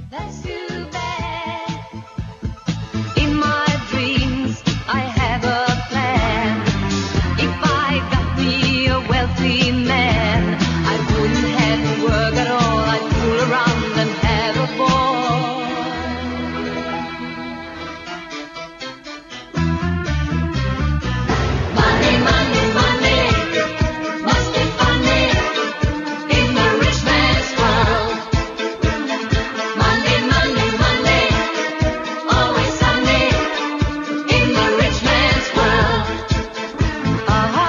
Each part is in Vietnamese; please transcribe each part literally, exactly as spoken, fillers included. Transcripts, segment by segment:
That's too bad. In my dreams, I have a plan. If I got me a wealthy man, I wouldn't have to work at all. I'd fool around and have a ball. Money, money, money, must be funny in the rich man's world. Money, money, money, always sunny in the rich man's world. Ah,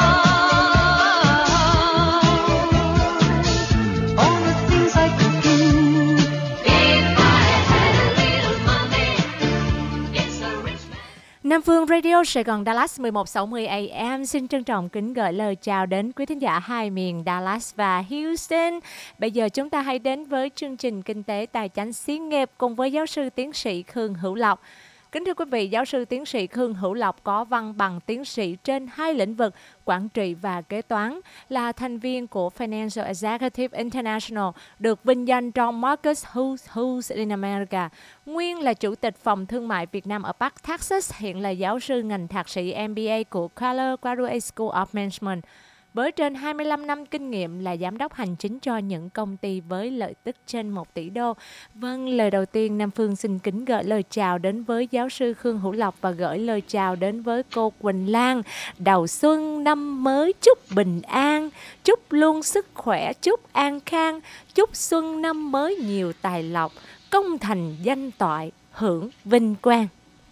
all the things I could do if I had a little money. It's a rich man. Nam Phương Radio Sài Gòn Dallas mười một sáu mươi A M xin trân trọng kính gửi lời chào đến quý thính giả hai miền Dallas và Houston. Bây giờ chúng ta hãy đến với chương trình Kinh tế Tài chánh xí nghiệp cùng với giáo sư tiến sĩ Khương Hữu Lộc. Kính thưa quý vị, giáo sư tiến sĩ Khương Hữu Lộc có văn bằng tiến sĩ trên hai lĩnh vực quản trị và kế toán, là thành viên của Financial Executive International, được vinh danh trong Marcus Who's Who's in America. Nguyên là chủ tịch phòng thương mại Việt Nam ở Bắc Texas, hiện là giáo sư ngành thạc sĩ M B A của Keller Graduate School of Management. Với trên hai mươi lăm năm kinh nghiệm là giám đốc hành chính cho những công ty với lợi tức trên một tỷ đô. Vâng, lời đầu tiên Nam Phương xin kính gửi lời chào đến với giáo sư Khương Hữu Lộc và gửi lời chào đến với cô Quỳnh Lan. Đầu xuân năm mới chúc bình an, chúc luôn sức khỏe, chúc an khang, chúc xuân năm mới nhiều tài lộc, công thành danh toại, hưởng vinh quang.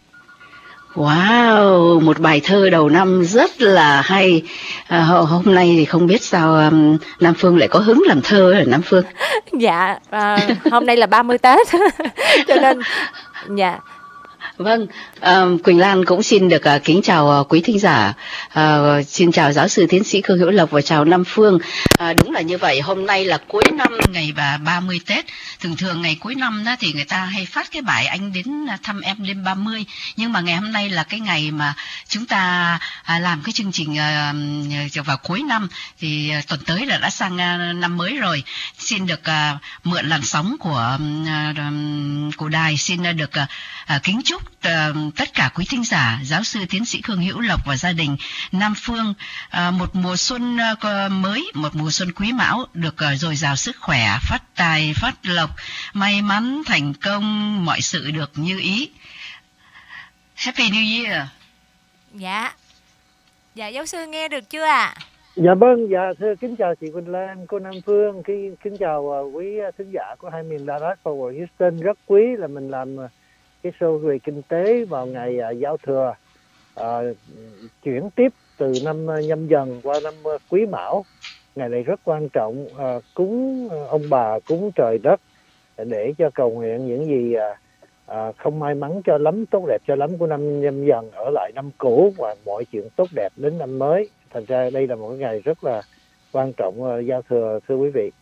Wow, một bài thơ đầu năm rất là hay. À, hôm nay thì không biết sao um, Nam Phương lại có hứng làm thơ hả Nam Phương? Dạ, à, hôm nay là ba mươi Tết cho nên dạ. Vâng, uh, Quỳnh Lan cũng xin được uh, kính chào uh, quý thính giả, uh, xin chào giáo sư tiến sĩ Khương Hữu Lộc và chào Nam Phương. Uh, đúng là như vậy, hôm nay là cuối năm, ngày và ba mươi Tết. Thường thường ngày cuối năm đó thì người ta hay phát cái bài Anh đến thăm em đêm ba mươi, nhưng mà ngày hôm nay là cái ngày mà chúng ta uh, làm cái chương trình uh, vào cuối năm, thì uh, tuần tới là đã sang uh, năm mới rồi. Xin được uh, mượn làn sóng của uh, của đài, xin uh, được uh, uh, kính chúc uh, tất cả quý thính giả, giáo sư tiến sĩ Khương Hữu Lộc và gia đình Nam Phương uh, một mùa xuân uh, mới, một mùa xuân Quý Mão được uh, dồi dào sức khỏe, phát tài, phát lộc, may mắn, thành công, mọi sự được như ý. Happy New Year. Dạ. Dạ, giáo sư nghe được chưa ạ? À? Dạ vâng, dạ thưa kính chào chị Quỳnh Lan, cô Nam Phương, kính, kính chào uh, quý thính giả của hai miền Dallas và Houston. Rất quý là mình làm uh, cái show về kinh tế vào ngày uh, giao thừa, uh, chuyển tiếp từ năm uh, Nhâm Dần qua năm uh, Quý Mão. Ngày này rất quan trọng, uh, cúng uh, ông bà, cúng trời đất để cho cầu nguyện những gì uh, uh, không may mắn cho lắm, tốt đẹp cho lắm của năm Nhâm Dần ở lại năm cũ, và mọi chuyện tốt đẹp đến năm mới. Thành ra đây là một cái ngày rất là quan trọng, uh, giao thừa thưa quý vị.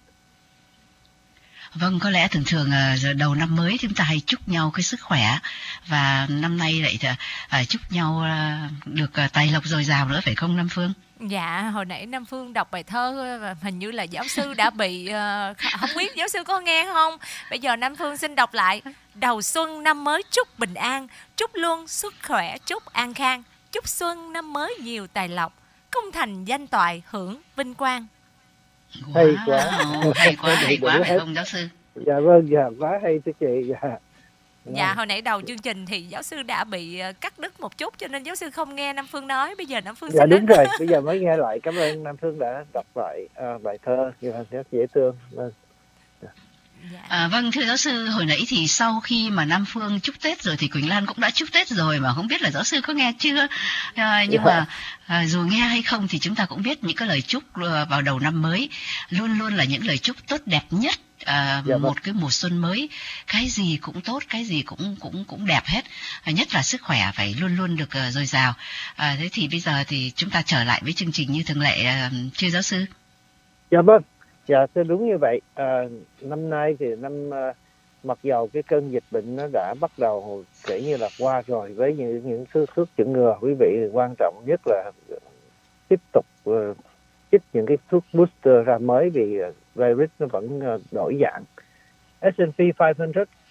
Vâng, có lẽ thường thường uh, đầu năm mới chúng ta hay chúc nhau cái sức khỏe, và năm nay lại uh, chúc nhau uh, được uh, tài lộc dồi dào nữa, phải không Nam Phương? Dạ, hồi nãy Nam Phương đọc bài thơ và hình như là giáo sư đã bị uh, không biết giáo sư có nghe không. Bây giờ Nam Phương xin đọc lại. Đầu xuân năm mới chúc bình an, chúc luôn sức khỏe, chúc an khang, chúc xuân năm mới nhiều tài lộc, công thành danh toại, hưởng vinh quang. Wow, Hay quá, hay quá, hay quá, phải không giáo sư? Dạ vâng, dạ quá hay thưa chị. Dạ. Dạ, hồi nãy đầu chương trình thì giáo sư đã bị cắt đứt một chút cho nên giáo sư không nghe Nam Phương nói. Bây giờ Nam Phương Dạ xin đúng đến. rồi, bây giờ mới nghe lại. Cảm ơn Nam Phương đã đọc lại uh, bài thơ rất dễ thương. Vâng. Dạ. À, vâng, thưa giáo sư, hồi nãy thì sau khi mà Nam Phương chúc Tết rồi thì Quỳnh Lan cũng đã chúc Tết rồi, mà không biết là giáo sư có nghe chưa. À, nhưng mà à, dù nghe hay không thì chúng ta cũng biết những cái lời chúc vào đầu năm mới luôn luôn là những lời chúc tốt đẹp nhất. À, dạ, một vâng. Cái mùa xuân mới, cái gì cũng tốt, cái gì cũng cũng cũng đẹp hết, à, nhất là sức khỏe phải luôn luôn được uh, dồi dào. À, thế thì bây giờ thì chúng ta trở lại với chương trình như thường lệ, uh, chưa giáo sư? Dạ vâng, dạ thưa đúng như vậy. À, năm nay thì năm uh, mặc dầu cái cơn dịch bệnh nó đã bắt đầu kể như là qua rồi, với những những thứ thuốc chữa ngừa, quý vị quan trọng nhất là tiếp tục uh, chích những cái thuốc booster ra mới, vì uh, virus nó vẫn uh, đổi dạng. ét and pê năm trăm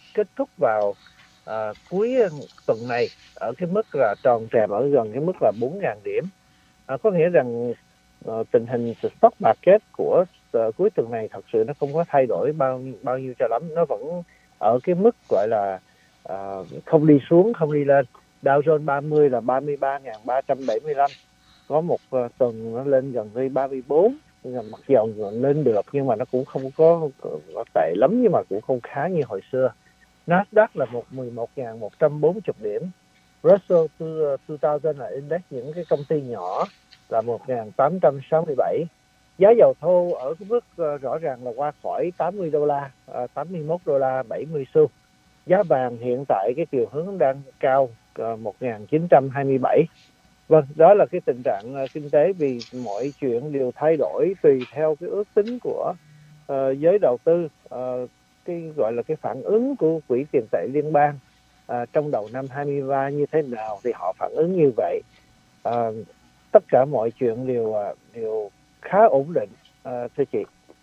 kết thúc vào à, cuối tuần này ở cái mức là tròn trèo ở gần cái mức là bốn nghìn điểm. À, có nghĩa rằng uh, tình hình stock market của uh, cuối tuần này thật sự nó không có thay đổi bao bao nhiêu cho lắm, nó vẫn ở cái mức gọi là uh, không đi xuống không đi lên. Dow Jones ba mươi là ba mươi ba nghìn ba trăm bảy mươi lăm, có một uh, tuần nó lên gần tới ba mươi bốn, mặc dầu lên được nhưng mà nó cũng không có, có tệ lắm, nhưng mà cũng không khá như hồi xưa. Nasdaq là một mười một nghìn một trăm bốn mươi điểm, Russell hai nghìn là index những cái công ty nhỏ là một nghìn tám trăm sáu mươi bảy. Giá dầu thô ở cái mức uh, rõ ràng là qua khỏi tám mươi đô la, uh, tám mươi mốt đô la bảy mươi xu. Giá vàng hiện tại cái chiều hướng đang cao uh, một nghìn chín trăm hai mươi bảy. Vâng, đó là cái tình trạng uh, kinh tế, vì mọi chuyện đều thay đổi tùy theo cái ước tính của uh, giới đầu tư, uh, cái gọi là cái phản ứng của quỹ tiền tệ liên bang À, trong đầu năm hai mươi ba như thế nào thì họ phản ứng như vậy. À, tất cả mọi chuyện đều đều khá ổn định, à, thưa chị.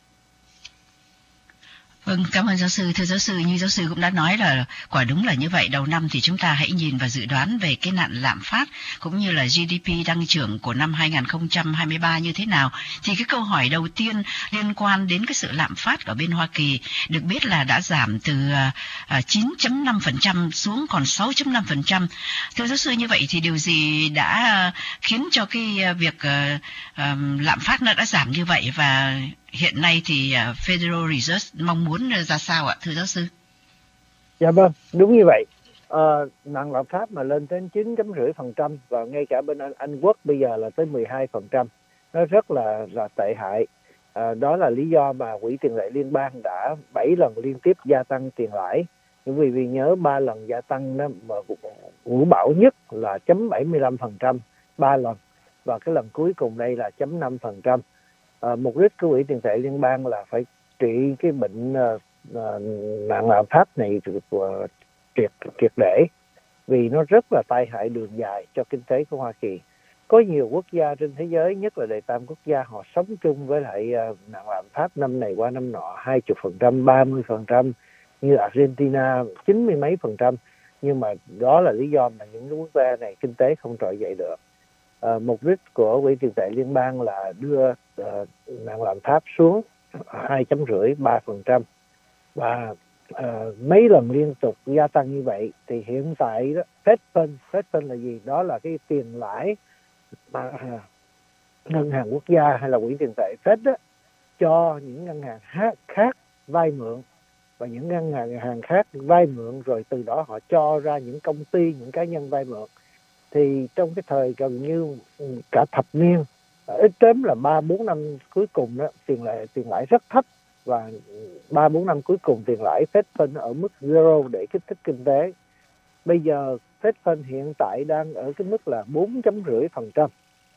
Vâng, cảm ơn giáo sư. Thưa giáo sư, như giáo sư cũng đã nói là quả đúng là như vậy. Đầu năm thì chúng ta hãy nhìn và dự đoán về cái nạn lạm phát cũng như là giê đê pê tăng trưởng của năm hai không hai ba như thế nào. Thì cái câu hỏi đầu tiên liên quan đến cái sự lạm phát ở bên Hoa Kỳ được biết là đã giảm từ chín phẩy năm phần trăm xuống còn sáu phẩy năm phần trăm. Thưa giáo sư, như vậy thì điều gì đã khiến cho cái việc uh, um, lạm phát nó đã giảm như vậy, và hiện nay thì Federal Reserve mong muốn ra sao ạ, thưa giáo sư? Dạ vâng, đúng như vậy. À, nạn lạm phát mà lên đến chín phẩy năm phần trăm và ngay cả bên Anh, Anh Quốc bây giờ là tới mười hai phần trăm, nó rất là là tệ hại. À, đó là lý do mà quỹ tiền tệ liên bang đã bảy lần liên tiếp gia tăng tiền lãi. Nhưng vì vì nhớ ba lần gia tăng đó mà vũ bão nhất là chấm bảy mươi lăm phần trăm ba lần, và cái lần cuối cùng đây là chấm năm phần trăm. À, mục đích của quỹ tiền tệ liên bang là phải trị cái bệnh uh, uh, nạn lạm phát này uh, triệt triệt để, vì nó rất là tai hại đường dài cho kinh tế của Hoa Kỳ. Có nhiều quốc gia trên thế giới, nhất là đệ tam quốc gia, họ sống chung với lại uh, nạn lạm phát năm này qua năm nọ hai mươi phần trăm, ba mươi phần trăm, như Argentina chín mươi mấy phần trăm. Nhưng mà đó là lý do mà những quốc gia này kinh tế không trỗi dậy được. À, mục đích của quỹ tiền tệ liên bang là đưa uh, nạn lạm phát xuống hai chấm rưỡi ba phần trăm, và uh, mấy lần liên tục gia tăng như vậy thì hiện tại đó Fed Fund, Fed Fund là gì? Đó là cái tiền lãi mà uh, ngân hàng quốc gia hay là quỹ tiền tệ Fed đó cho những ngân hàng khác vay mượn, và những ngân hàng khác vay mượn rồi từ đó họ cho ra những công ty, những cá nhân vay mượn. Thì trong cái thời gần như cả thập niên, ít kém là ba bốn năm cuối cùng đó, tiền lãi tiền lãi rất thấp, và ba bốn năm cuối cùng tiền lãi Fed Fund ở mức zero để kích thích kinh tế. Bây giờ Fed Fund hiện tại đang ở cái mức là bốn chấm rưỡi phần trăm,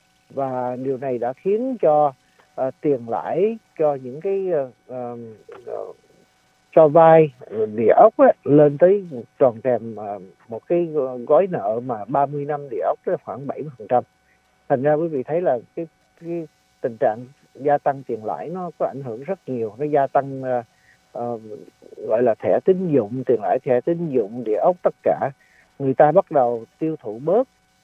và điều này đã khiến cho uh, tiền lãi cho những cái uh, uh, cho vay địa ốc á, lên tới tròn trèm uh, một cái gói nợ mà ba mươi năm địa ốc đó khoảng bảy mươi phần trăm. Thành ra quý vị thấy là cái, cái tình trạng gia tăng tiền lãi nó có ảnh hưởng rất nhiều. Nó gia tăng uh, uh, gọi là thẻ tín dụng, tiền lãi thẻ tín dụng, địa ốc, tất cả. Người ta bắt đầu tiêu thụ bớt,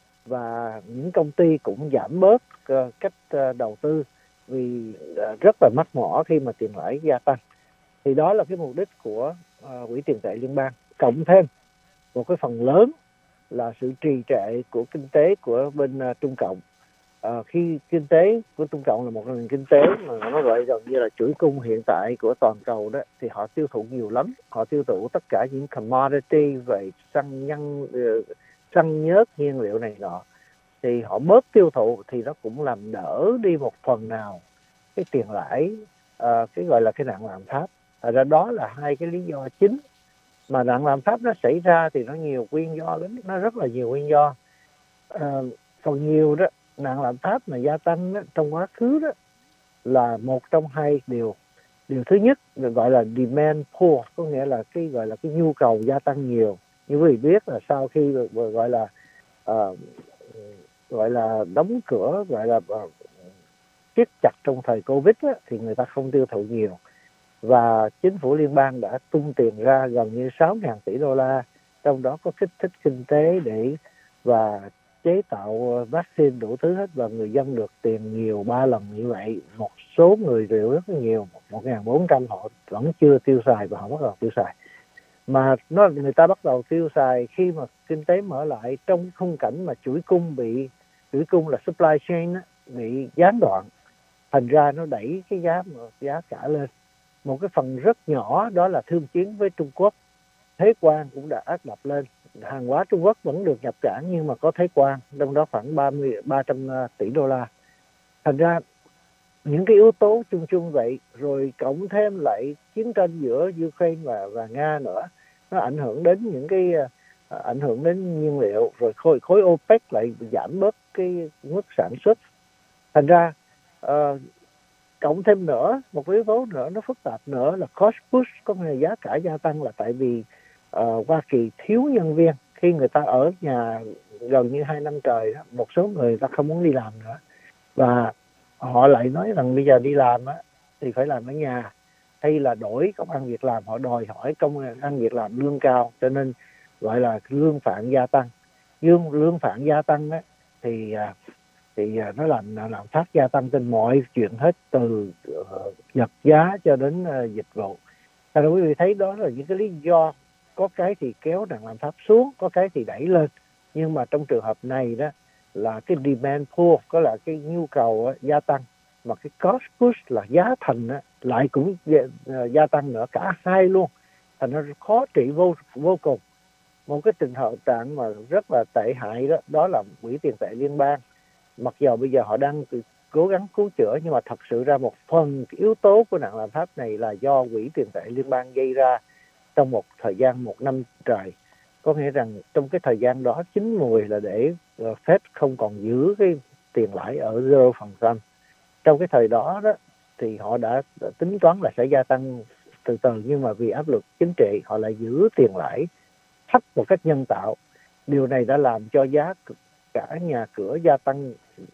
và những công ty cũng giảm bớt uh, cách uh, đầu tư, vì uh, rất là mắc mỏ khi mà tiền lãi gia tăng. Thì đó là cái mục đích của uh, quỹ tiền tệ liên bang. Cộng thêm một cái phần lớn là sự trì trệ của kinh tế của bên uh, Trung Cộng. Uh, khi kinh tế của Trung Cộng là một nền kinh tế mà nó gọi gần như là chuỗi cung hiện tại của toàn cầu đó, thì họ tiêu thụ nhiều lắm. Họ tiêu thụ tất cả những commodity về xăng nhân, uh, xăng nhớt, nhiên liệu này nọ. Thì họ bớt tiêu thụ thì nó cũng làm đỡ đi một phần nào cái tiền lãi, uh, cái gọi là cái nạn lạm phát. Thật ra đó là hai cái lý do chính. Mà nạn lạm phát nó xảy ra thì nó nhiều nguyên do lắm, nó rất là nhiều nguyên do. À, phần nhiều đó, nạn lạm phát mà gia tăng đó, trong quá khứ đó là một trong hai điều. Điều thứ nhất được gọi là demand pull, có nghĩa là cái gọi là cái nhu cầu gia tăng nhiều. Như quý vị biết là sau khi gọi là uh, gọi là đóng cửa, gọi là uh, siết chặt trong thời Covid á, thì người ta không tiêu thụ nhiều. và chính phủ liên bang đã tung tiền ra gần như sáu nghìn tỷ đô la, trong đó có kích thích kinh tế để và chế tạo vaccine đủ thứ hết, và người dân được tiền nhiều ba lần như vậy. Một số người đều rất nhiều, một nghìn bốn trăm họ vẫn chưa tiêu xài và họ bắt đầu tiêu xài. Mà nó người ta bắt đầu tiêu xài khi mà kinh tế mở lại, trong khung cảnh mà chuỗi cung bị chuỗi cung là supply chain á, bị gián đoạn, thành ra nó đẩy cái giá giá cả lên. Một cái phần rất nhỏ đó là thương chiến với Trung Quốc, thuế quan cũng đã áp đặt lên. Hàng hóa Trung Quốc vẫn được nhập cảng nhưng mà có thuế quan, trong đó khoảng ba mươi ba trăm tỷ đô la. Thành ra những cái yếu tố chung chung vậy, rồi cộng thêm lại chiến tranh giữa Ukraine và và Nga nữa, nó ảnh hưởng đến những cái uh, ảnh hưởng đến nhiên liệu, rồi khối khối OPEC lại giảm bớt cái mức sản xuất. Thành ra uh, cộng thêm nữa một yếu tố nữa nó phức tạp nữa là cost push, có nghĩa là giá cả gia tăng, là tại vì uh, Hoa Kỳ thiếu nhân viên. Khi người ta ở nhà gần như hai năm trời đó, một số người ta không muốn đi làm nữa, và họ lại nói rằng bây giờ đi làm á thì phải làm ở nhà, hay là đổi công ăn việc làm, họ đòi hỏi công ăn việc làm lương cao, cho nên gọi là lương phản gia tăng. lương lương phản gia tăng á thì thì nó làm làm phát gia tăng trên mọi chuyện hết, từ vật giá cho đến dịch vụ. Thật ra quý vị thấy đó là những cái lý do, có cái thì kéo nặng lạm phát xuống, có cái thì đẩy lên. Nhưng mà trong trường hợp này đó là cái demand pull, có là cái nhu cầu á, gia tăng, mà cái cost push là giá thành á, lại cũng gia, gia tăng nữa, cả hai luôn. Thành nó khó trị vô vô cùng. Một cái tình hợp trạng mà rất là tệ hại đó, đó là quỹ tiền tệ liên bang. Mặc dù bây giờ họ đang cố gắng cứu chữa, nhưng mà thật sự ra một phần yếu tố của nạn lạm phát này là do quỹ tiền tệ liên bang gây ra trong một thời gian một năm trời. Có nghĩa rằng trong cái thời gian đó chín mùi là để Fed không còn giữ cái tiền lãi ở zero phần trăm. Trong cái thời đó đó thì họ đã tính toán là sẽ gia tăng từ từ, nhưng mà vì áp lực chính trị họ lại giữ tiền lãi thấp một cách nhân tạo. Điều này đã làm cho giá cả nhà cửa gia tăng,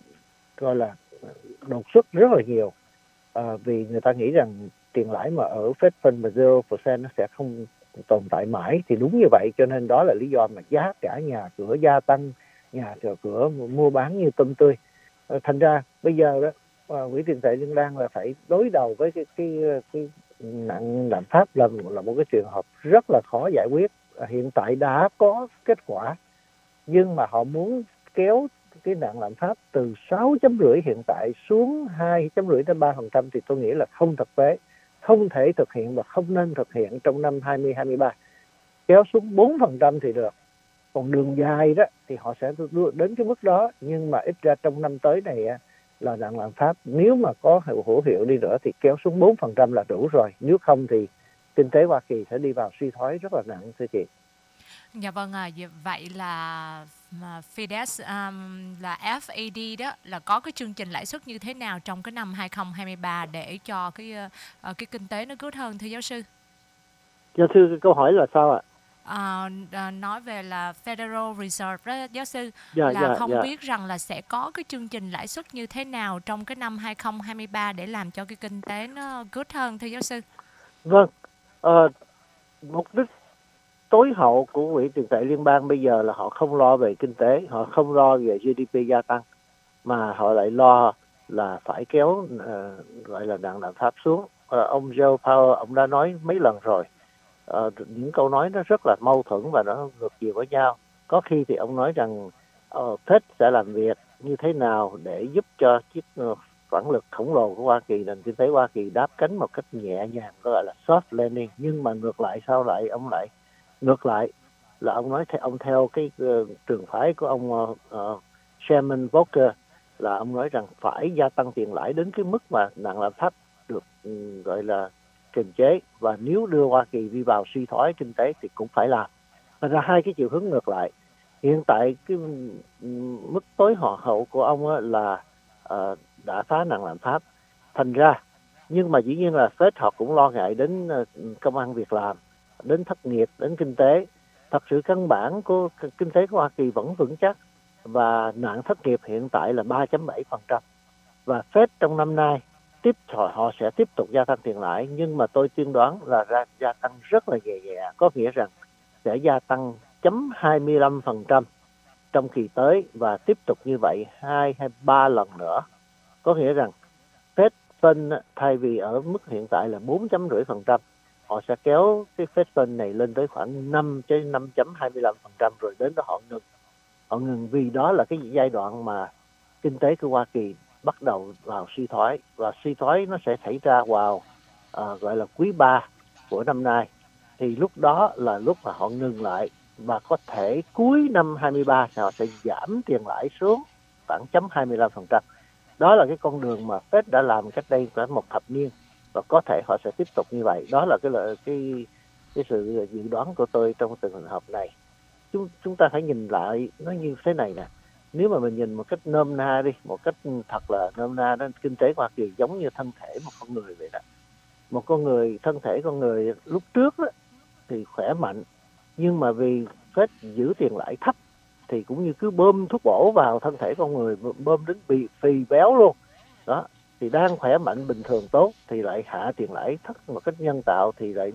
gọi là đột xuất rất là nhiều, à, vì người ta nghĩ rằng tiền lãi mà ở Fed Fund và zero percent nó sẽ không tồn tại mãi. Thì đúng như vậy, cho nên đó là lý do mà giá cả nhà cửa gia tăng, nhà cửa mua bán như tôm tươi. À, thành ra bây giờ đó quỹ tiền tệ liên bang là phải đối đầu với cái cái cái nạn lạm phát, là là một cái trường hợp rất là khó giải quyết. À, hiện tại đã có kết quả, nhưng mà họ muốn kéo cái nạn lạm phát từ sáu chấm rưỡi hiện tại xuống hai chấm rưỡi đến ba phần trăm thì tôi nghĩ là không thực tế, không thể thực hiện và không nên thực hiện trong năm hai không hai ba. Kéo xuống bốn phần trăm thì được. Còn đường dài đó thì họ sẽ đến cái mức đó, nhưng mà ít ra trong năm tới này là nạn lạm phát nếu mà có hữu hiệu đi nữa thì kéo xuống bốn phần trăm là đủ rồi. Nếu không thì kinh tế Hoa Kỳ sẽ đi vào suy thoái rất là nặng, thưa chị. Dạ vâng, à, vậy là Fed um, là F A D đó là có cái chương trình lãi suất như thế nào trong cái năm hai không hai ba để cho cái uh, cái kinh tế nó good hơn, thưa giáo sư? Giáo sư, cái câu hỏi là sao ạ? À, à, nói về là Federal Reserve đó giáo sư, dạ, là dạ, không dạ. biết rằng là sẽ có cái chương trình lãi suất như thế nào trong cái năm hai không hai ba để làm cho cái kinh tế nó good hơn, thưa giáo sư? Vâng, à, mục đích tối hậu của quỹ tiền tệ liên bang bây giờ là họ không lo về kinh tế, họ không lo về G D P gia tăng, mà họ lại lo là phải kéo uh, gọi là nạn lạm phát xuống. Uh, ông Joe Powell ông đã nói mấy lần rồi, uh, những câu nói nó rất là mâu thuẫn và nó ngược chiều với nhau. Có khi thì ông nói rằng uh, Fed sẽ làm việc như thế nào để giúp cho chiếc uh, phản lực khổng lồ của Hoa Kỳ, nền kinh tế Hoa Kỳ đáp cánh một cách nhẹ nhàng, gọi là soft landing. Nhưng mà ngược lại sao lại ông lại ngược lại là ông nói theo ông theo cái uh, trường phái của ông uh, uh, Chairman Volcker, là ông nói rằng phải gia tăng tiền lãi đến cái mức mà nạn lạm phát được um, gọi là kiềm chế, và nếu đưa Hoa Kỳ đi vào suy thoái kinh tế thì cũng phải làm. Thành ra hai cái chiều hướng ngược lại. Hiện tại cái um, mức tối hậu hậu của ông á, là uh, đã phá nạn lạm phát. Thành ra nhưng mà dĩ nhiên là Fed họ cũng lo ngại đến uh, công ăn việc làm, đến thất nghiệp, đến kinh tế. Thật sự căn bản của kinh tế của Hoa Kỳ vẫn vững chắc, và nạn thất nghiệp hiện tại là ba chấm bảy phần trăm. Và Fed trong năm nay tiếp họ, họ sẽ tiếp tục gia tăng tiền lãi, nhưng mà tôi tiên đoán là ra gia tăng rất là nhẹ nhẹ, có nghĩa rằng sẽ gia tăng chấm hai mươi lăm phần trăm trong kỳ tới và tiếp tục như vậy hai hay ba lần nữa. Có nghĩa rằng Fed Fund thay vì ở mức hiện tại là bốn chấm rưỡi phần trăm, họ sẽ kéo cái Fed Fund này lên tới khoảng năm tới năm chấm hai mươi lăm phần trăm rồi đến đó họ ngừng. Họ ngừng vì đó là cái giai đoạn mà kinh tế của Hoa Kỳ bắt đầu vào suy thoái, và suy thoái nó sẽ xảy ra vào à, gọi là quý ba của năm nay. Thì lúc đó là lúc mà họ ngừng lại, và có thể cuối năm hai mươi ba họ sẽ giảm tiền lãi xuống khoảng chấm hai mươi lăm phần trăm. Đó là cái con đường mà Fed đã làm cách đây khoảng một thập niên, và có thể họ sẽ tiếp tục như vậy. Đó là cái là cái cái sự dự đoán của tôi trong trường hợp này. Chúng chúng ta phải nhìn lại nó như thế này nè. Nếu mà mình nhìn một cách nôm na đi, một cách thật là nôm na đó, kinh tế Hoa Kỳ giống như thân thể một con người vậy đó. Một con người, thân thể con người lúc trước đó, thì khỏe mạnh, nhưng mà vì Fed giữ tiền lãi thấp thì cũng như cứ bơm thuốc bổ vào thân thể con người, bơm đến bị phì béo luôn. Đó, thì đang khỏe mạnh bình thường tốt thì lại hạ tiền lãi thấp một cách nhân tạo, thì lại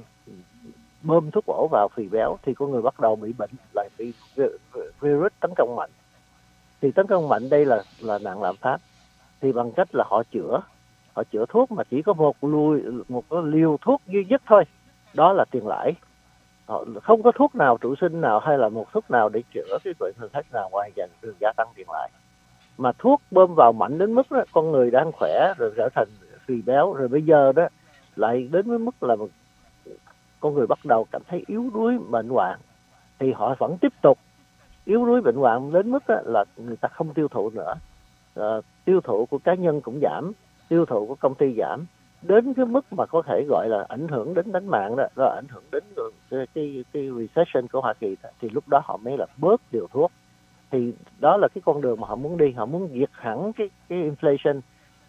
bơm thuốc bổ vào phì béo, thì con người bắt đầu bị bệnh, lại bị virus tấn công mạnh. Thì tấn công mạnh đây là là nạn lạm phát. Thì bằng cách là họ chữa, họ chữa thuốc mà chỉ có một lùi một cái liều thuốc duy nhất thôi, đó là tiền lãi. Họ không có thuốc nào trụ sinh nào hay là một thuốc nào để chữa cái bệnh thường khách nào ngoài dành đường gia tăng tiền lãi. Mà thuốc bơm vào mạnh đến mức đó, con người đang khỏe rồi trở thành phì béo, rồi bây giờ đó lại đến với mức là con người bắt đầu cảm thấy yếu đuối bệnh hoạn, thì họ vẫn tiếp tục yếu đuối bệnh hoạn đến mức là người ta không tiêu thụ nữa. À, tiêu thụ của cá nhân cũng giảm, tiêu thụ của công ty giảm, đến cái mức mà có thể gọi là ảnh hưởng đến tính mạng đó, rồi ảnh hưởng đến cái, cái, cái recession của Hoa Kỳ đó. Thì lúc đó họ mới là bớt điều thuốc. Thì đó là cái con đường mà họ muốn đi, họ muốn diệt hẳn cái, cái inflation.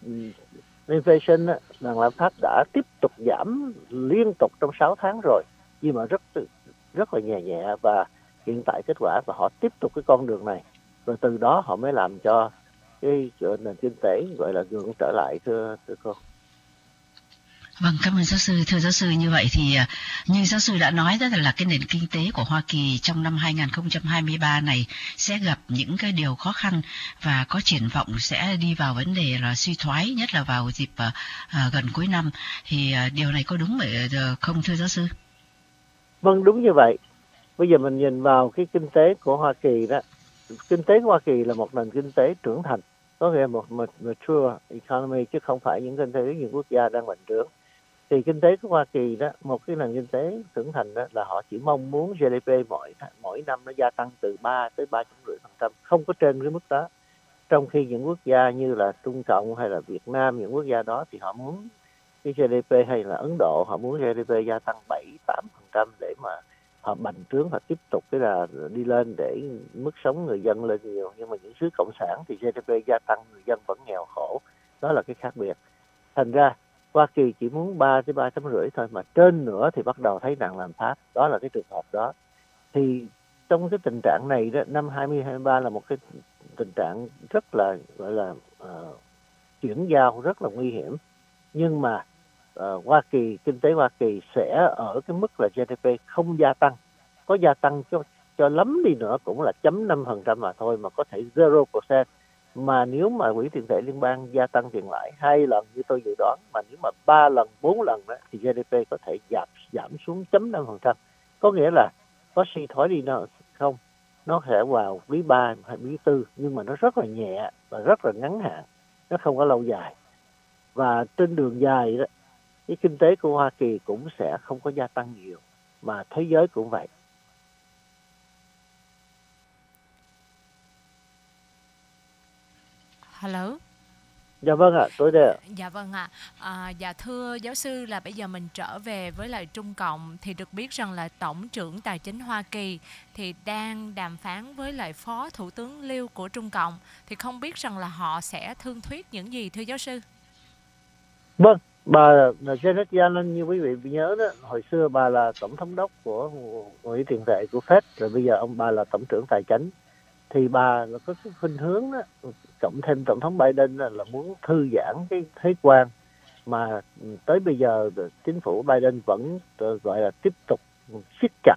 Inflation đó, là lạm phát đã tiếp tục giảm liên tục trong sáu tháng rồi, nhưng mà rất rất là nhẹ nhẹ, và hiện tại kết quả và họ tiếp tục cái con đường này, rồi từ đó họ mới làm cho cái nền kinh tế gọi là gượng trở lại, thưa thưa cô. Vâng, cảm ơn giáo sư. Thưa giáo sư, như vậy thì như giáo sư đã nói, đó là cái nền kinh tế của Hoa Kỳ trong năm hai không hai ba này sẽ gặp những cái điều khó khăn và có triển vọng sẽ đi vào vấn đề là suy thoái, nhất là vào dịp uh, uh, gần cuối năm. Thì uh, điều này có đúng vậy uh, không thưa giáo sư? Vâng, đúng như vậy. Bây giờ mình nhìn vào cái kinh tế của Hoa Kỳ đó. Kinh tế của Hoa Kỳ là một nền kinh tế trưởng thành, có nghĩa là một mature economy, chứ không phải những kinh tế những quốc gia đang bành trướng. Thì kinh tế của Hoa Kỳ đó, một cái nền kinh tế trưởng thành đó, là họ chỉ mong muốn giê đê pê mỗi mỗi năm nó gia tăng từ ba tới ba chấm rưỡi phần trăm, không có trên cái mức đó. Trong khi những quốc gia như là Trung Cộng hay là Việt Nam, những quốc gia đó thì họ muốn cái giê đê pê, hay là Ấn Độ, họ muốn giê đê pê gia tăng bảy tám phần trăm để mà họ bành trướng, họ tiếp tục cái là đi lên để mức sống người dân lên nhiều. Nhưng mà những xứ cộng sản thì giê đê pê gia tăng, người dân vẫn nghèo khổ. Đó là cái khác biệt. Thành ra Hoa Kỳ chỉ muốn ba tới ba chấm rưỡi thôi, mà trên nữa thì bắt đầu thấy nạn lạm phát. Đó là cái trường hợp đó. Thì trong cái tình trạng này đó, năm hai không hai ba là một cái tình trạng rất là gọi là uh, chuyển giao rất là nguy hiểm. Nhưng mà uh, Hoa Kỳ, kinh tế Hoa Kỳ sẽ ở cái mức là giê đê pê không gia tăng. Có gia tăng cho, cho lắm đi nữa cũng là chấm năm phần trăm mà thôi, mà có thể zero percent. Mà nếu mà quỹ tiền tệ liên bang gia tăng tiền lãi hai lần như tôi dự đoán, mà nếu mà ba lần, bốn lần đó, thì giê đê pê có thể giảm giảm xuống chấm năm phần trăm. Có nghĩa là có suy thoái đi nào không, nó sẽ vào quý ba hay quý tư, nhưng mà nó rất là nhẹ và rất là ngắn hạn, nó không có lâu dài. Và trên đường dài đó, cái kinh tế của Hoa Kỳ cũng sẽ không có gia tăng nhiều, mà thế giới cũng vậy. Hello. Dạ vâng ạ, tôi đây ạ. Dạ vâng ạ. À, dạ thưa giáo sư, là bây giờ mình trở về với lại Trung Cộng, thì được biết rằng là Tổng trưởng Tài chính Hoa Kỳ thì đang đàm phán với lại Phó Thủ tướng Liêu của Trung Cộng. Thì không biết rằng là họ sẽ thương thuyết những gì thưa giáo sư? Vâng, bà là Janet Yellen, như quý vị nhớ đó, hồi xưa bà là tổng thống đốc của quỹ tiền tệ của Fed, rồi bây giờ ông bà là tổng trưởng tài chính. Thì bà là có cái khuynh hướng đó, cộng thêm tổng thống Biden là, là muốn thư giãn cái thuế quan, mà tới bây giờ chính phủ Biden vẫn gọi là tiếp tục siết chặt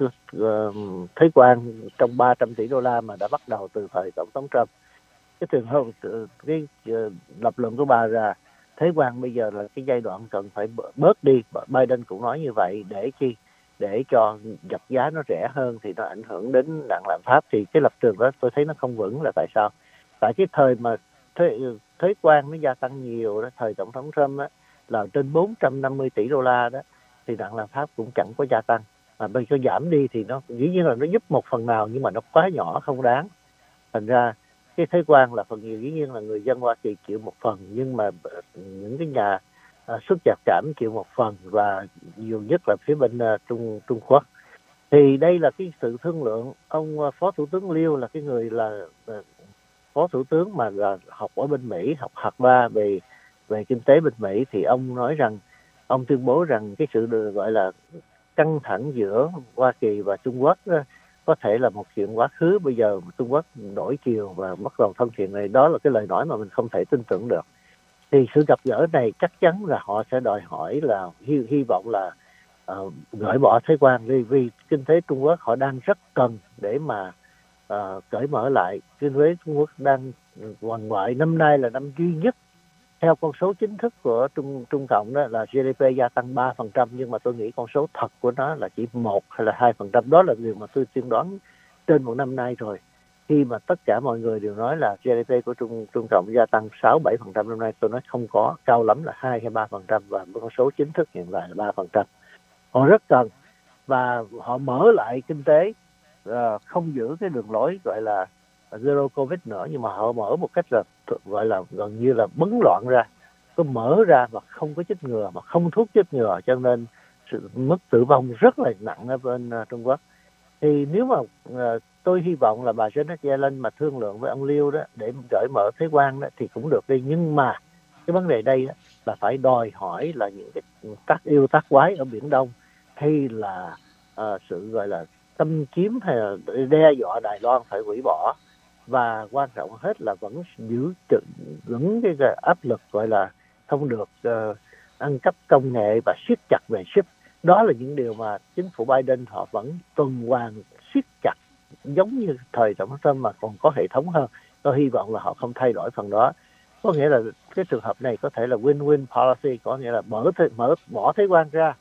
thuế quan trong ba trăm tỷ đô la mà đã bắt đầu từ thời tổng thống Trump. Cái trường hợp cái lập luận của bà là thuế quan bây giờ là cái giai đoạn cần phải bớt đi. Biden cũng nói như vậy để chi để cho vật giá nó rẻ hơn thì nó ảnh hưởng đến nạn lạm phát. Thì cái lập trường đó tôi thấy nó không vững là tại sao? Tại cái thời mà thuế thuế quan nó gia tăng nhiều đó, thời tổng thống Trump á, là trên bốn trăm năm mươi tỷ đô la đó, thì nạn lạm phát cũng chẳng có gia tăng. Mà bây giờ giảm đi thì nó dĩ nhiên là nó giúp một phần nào nhưng mà nó quá nhỏ không đáng. Thành ra cái thuế quan là phần nhiều, dĩ nhiên là người dân Hoa Kỳ chịu một phần, nhưng mà những cái nhà uh, xuất nhập cảnh chịu một phần, và nhiều nhất là phía bên uh, Trung Trung Quốc. Thì đây là cái sự thương lượng. Ông uh, Phó Thủ tướng Liêu là cái người là uh, Phó Thủ tướng mà là học ở bên Mỹ, học Harvard về về kinh tế bên Mỹ, thì ông nói rằng ông tuyên bố rằng cái sự được gọi là căng thẳng giữa Hoa Kỳ và Trung Quốc đó, có thể là một chuyện quá khứ. Bây giờ Trung Quốc đổi chiều và bắt đầu thân thiện này, đó là cái lời nói mà mình không thể tin tưởng được. Thì sự gặp gỡ này chắc chắn là họ sẽ đòi hỏi là hy, hy vọng là uh, gỡ bỏ thuế quan, vì, vì kinh tế Trung Quốc họ đang rất cần để mà uh, cởi mở lại. Kinh tế Trung Quốc đang hoàng ngoại, năm nay là năm duy nhất theo con số chính thức của Trung Trung Cộng đó là giê đê pê gia tăng ba phần trăm, nhưng mà tôi nghĩ con số thật của nó là chỉ một hay là hai phần trăm. Đó là điều mà tôi tiên đoán trên một năm nay rồi. Khi mà tất cả mọi người đều nói là giê đê pê của Trung Trung Cộng gia tăng sáu bảy phần trăm năm nay, tôi nói không có, cao lắm là hai hay ba phần trăm, và con số chính thức hiện tại là ba phần trăm. Họ rất cần, và họ mở lại kinh tế, uh, không giữ cái đường lối gọi là Zero Covid nữa, nhưng mà họ mở một cách là gọi là gần như là bấn loạn ra, có mở ra mà không có chích ngừa, mà không thuốc chích ngừa, cho nên sự mức tử vong rất là nặng ở bên uh, Trung Quốc. Thì nếu mà uh, tôi hy vọng là bà Janet Yellen mà thương lượng với ông Liêu đó để gợi mở thuế quan đó thì cũng được đi, nhưng mà cái vấn đề đây đó, là phải đòi hỏi là những cái tác yêu tác quái ở Biển Đông, hay là uh, sự gọi là xâm chiếm hay là đe dọa Đài Loan phải hủy bỏ. Và quan trọng hết là vẫn giữ vững cái, cái áp lực gọi là không được uh, ăn cắp công nghệ và siết chặt về chip. Đó là những điều mà chính phủ Biden họ vẫn tuần hoàn siết chặt, giống như thời tổng thống Trump mà còn có hệ thống hơn. Tôi hy vọng là họ không thay đổi phần đó. Có nghĩa là cái trường hợp này có thể là win-win policy, có nghĩa là mở mở bỏ thuế quan ra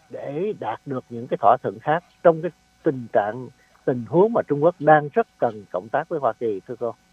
để đạt được những cái thỏa thuận khác trong cái tình trạng tình huống mà Trung Quốc đang rất cần cộng tác với Hoa Kỳ, thưa cô.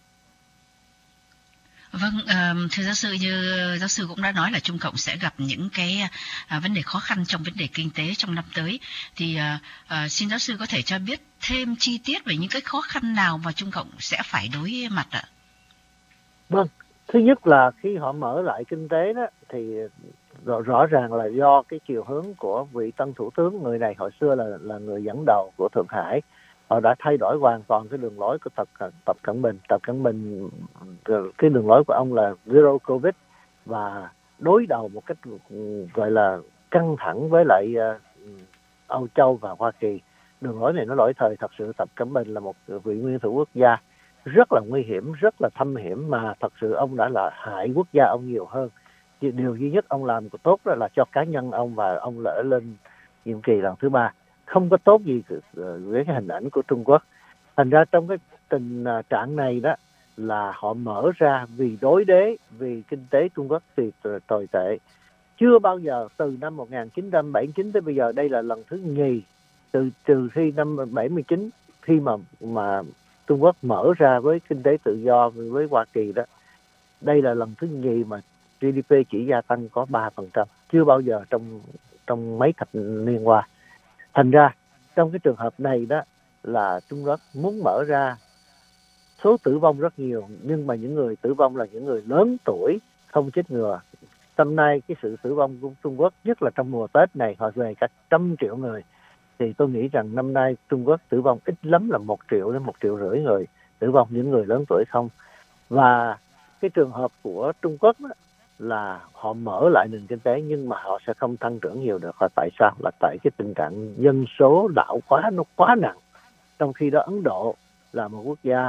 Vâng, uh, thưa giáo sư, như giáo sư cũng đã nói là Trung Cộng sẽ gặp những cái uh, vấn đề khó khăn trong vấn đề kinh tế trong năm tới. Thì uh, uh, xin giáo sư có thể cho biết thêm chi tiết về những cái khó khăn nào mà Trung Cộng sẽ phải đối mặt ạ? Vâng, thứ nhất là khi họ mở lại kinh tế đó thì rõ, rõ ràng là do cái chiều hướng của vị tân thủ tướng, người này hồi xưa là là người dẫn đầu của Thượng Hải. Họ đã thay đổi hoàn toàn cái đường lối của Tập Tập Cận Bình. Tập Cận Bình, cái đường lối của ông là Zero Covid và đối đầu một cách gọi là căng thẳng với lại uh, Âu Châu và Hoa Kỳ. Đường lối này nó lỗi thời. Thật sự Tập Cận Bình là một vị nguyên thủ quốc gia rất là nguy hiểm, rất là thâm hiểm, mà thật sự ông đã là hại quốc gia ông nhiều hơn. Điều duy nhất ông làm tốt đó là cho cá nhân ông, và ông lỡ lên nhiệm kỳ lần thứ ba. Không có tốt gì với cái hình ảnh của Trung Quốc. Thành ra trong cái tình trạng này đó là họ mở ra vì đối đế, vì kinh tế Trung Quốc thì tồi tệ. Chưa bao giờ từ năm một nghìn chín trăm bảy mươi chín tới bây giờ, đây là lần thứ nhì, từ trừ khi năm bảy mươi chín khi mà mà Trung Quốc mở ra với kinh tế tự do với Hoa Kỳ đó. Đây là lần thứ nhì mà giê đê pê chỉ gia tăng có ba phần trăm, chưa bao giờ trong trong mấy thập niên qua. Thành ra trong cái trường hợp này đó là Trung Quốc muốn mở ra, số tử vong rất nhiều, nhưng mà những người tử vong là những người lớn tuổi không chích ngừa. Năm nay cái sự tử vong của Trung Quốc, nhất là trong mùa Tết này, họ về cả trăm triệu người. Thì tôi nghĩ rằng năm nay Trung Quốc tử vong ít lắm là một triệu đến một triệu rưỡi người tử vong, những người lớn tuổi không. Và cái trường hợp của Trung Quốc đó, là họ mở lại nền kinh tế nhưng mà họ sẽ không tăng trưởng nhiều được. Là tại sao? Là tại cái tình trạng dân số lão quá, nó quá nặng. Trong khi đó Ấn Độ là một quốc gia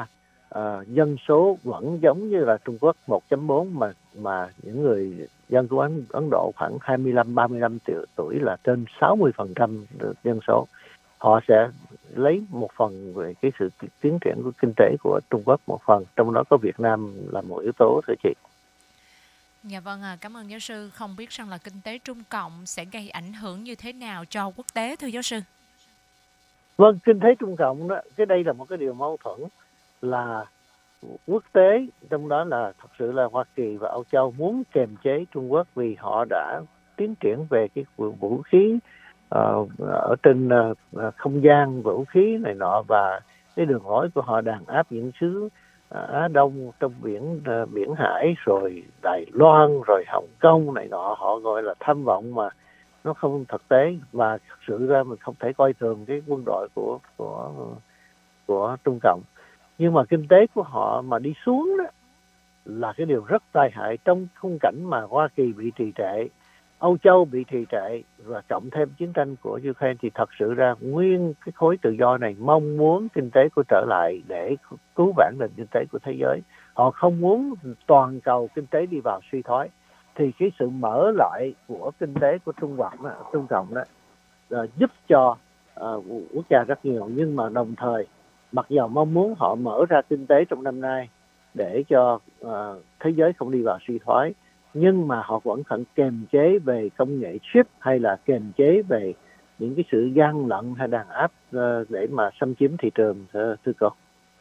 uh, dân số vẫn giống như là Trung Quốc một chấm bốn, mà mà những người dân của Ấn, Ấn Độ khoảng hai mươi lăm ba mươi lăm tuổi là trên sáu mươi phần trăm dân số. Họ sẽ lấy một phần về cái sự tiến triển của kinh tế của Trung Quốc, một phần trong đó có Việt Nam là một yếu tố, thưa chị. Dạ vâng à, cảm ơn giáo sư. Không biết rằng là kinh tế Trung Cộng sẽ gây ảnh hưởng như thế nào cho quốc tế, thưa giáo sư? Vâng, kinh tế Trung Cộng đó, cái đây là một cái điều mâu thuẫn, là quốc tế, trong đó là thật sự là Hoa Kỳ và Âu Châu muốn kiềm chế Trung Quốc vì họ đã tiến triển về cái vũ khí uh, ở trên uh, không gian, vũ khí này nọ, và cái đường lối của họ đàn áp những xứ Á Đông trong biển uh, biển Hải, rồi Đài Loan, rồi Hồng Kông này nọ. Họ gọi là tham vọng mà nó không thực tế, và thực sự ra mình không thể coi thường cái quân đội của của của Trung Cộng. Nhưng mà kinh tế của họ mà đi xuống đó là cái điều rất tai hại, trong khung cảnh mà Hoa Kỳ bị trì trệ, Âu Châu bị trì trệ, và cộng thêm chiến tranh của Ukraine, thì thật sự ra nguyên cái khối tự do này mong muốn kinh tế của trở lại để cứu vãn nền kinh tế của thế giới. Họ không muốn toàn cầu kinh tế đi vào suy thoái. Thì cái sự mở lại của kinh tế của Trung Cộng đó, Trung Cộng đó uh, giúp cho uh, quốc gia rất nhiều, nhưng mà đồng thời mặc dù mong muốn họ mở ra kinh tế trong năm nay để cho uh, thế giới không đi vào suy thoái, nhưng mà họ vẫn cần kiềm chế về công nghệ chip, hay là kiềm chế về những cái sự gian lận hay đàn áp uh, để mà xâm chiếm thị trường, thưa, thưa cô.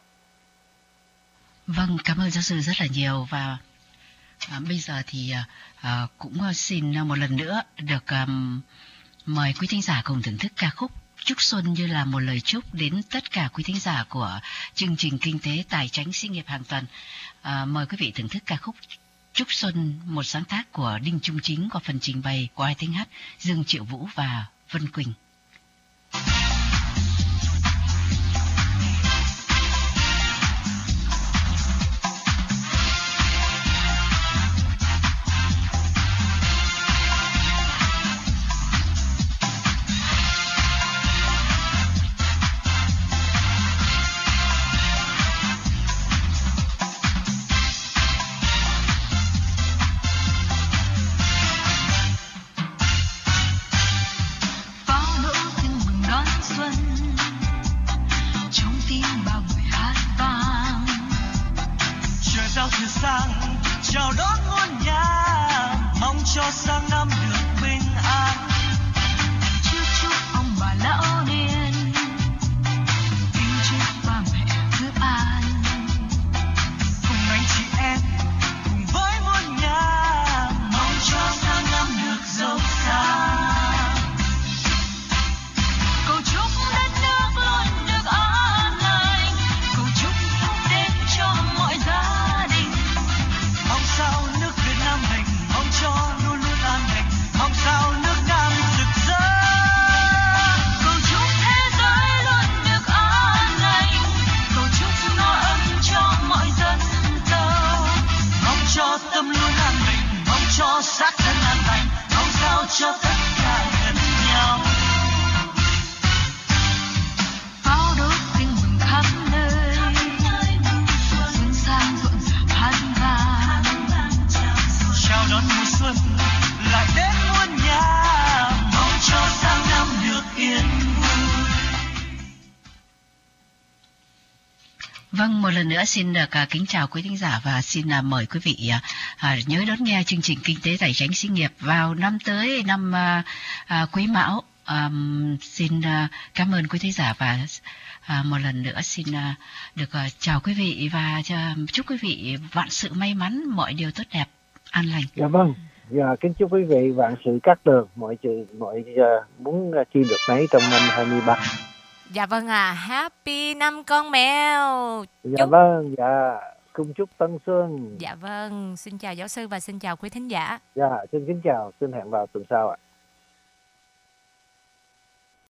Vâng, cảm ơn giáo sư rất là nhiều. Và à, bây giờ thì à, cũng xin một lần nữa được um, mời quý thính giả cùng thưởng thức ca khúc Chúc Xuân như là một lời chúc đến tất cả quý thính giả của chương trình Kinh tế Tài chính Sinh nghiệp hàng tuần. À, mời quý vị thưởng thức ca khúc Chúc Xuân, một sáng tác của Đinh Trung Chính, qua phần trình bày của ai thanh hát Dương Triệu Vũ và Vân Quỳnh. Vâng, một lần nữa xin được uh, kính chào quý thính giả và xin uh, mời quý vị uh, nhớ đón nghe chương trình Kinh tế Tài chính Sinh nghiệp vào năm tới, năm uh, uh, Quý Mão. Um, xin uh, cảm ơn quý thính giả và uh, một lần nữa xin uh, được uh, chào quý vị và uh, chúc quý vị vạn sự may mắn, mọi điều tốt đẹp, an lành. Dạ vâng, dạ, kính chúc quý vị vạn sự cát tường, mọi chuyện mọi uh, muốn uh, chi được nấy trong năm hai mươi ba. Dạ vâng à, Happy năm con mèo. Dạ chúc... vâng, dạ, cung chúc tân xuân. Dạ vâng, xin chào giáo sư và xin chào quý thính giả. Dạ, xin kính chào, xin hẹn vào tuần sau ạ.